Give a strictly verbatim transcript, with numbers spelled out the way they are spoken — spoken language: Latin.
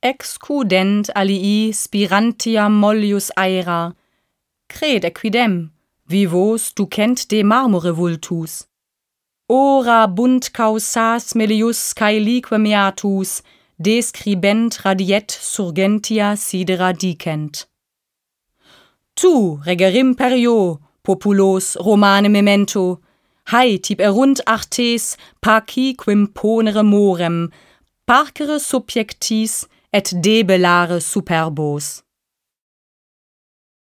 excudent alii spirantia mollius aera, cred equidem, vivos ducent de marmore vultus. Ora bunt causas melius cae lique meatus, describent radiet surgentia sidera dicent. Tu, reger imperio, populos Romane memento, haetib erunt artes paci quim ponere morem, parcere subjectis et debellare superbos.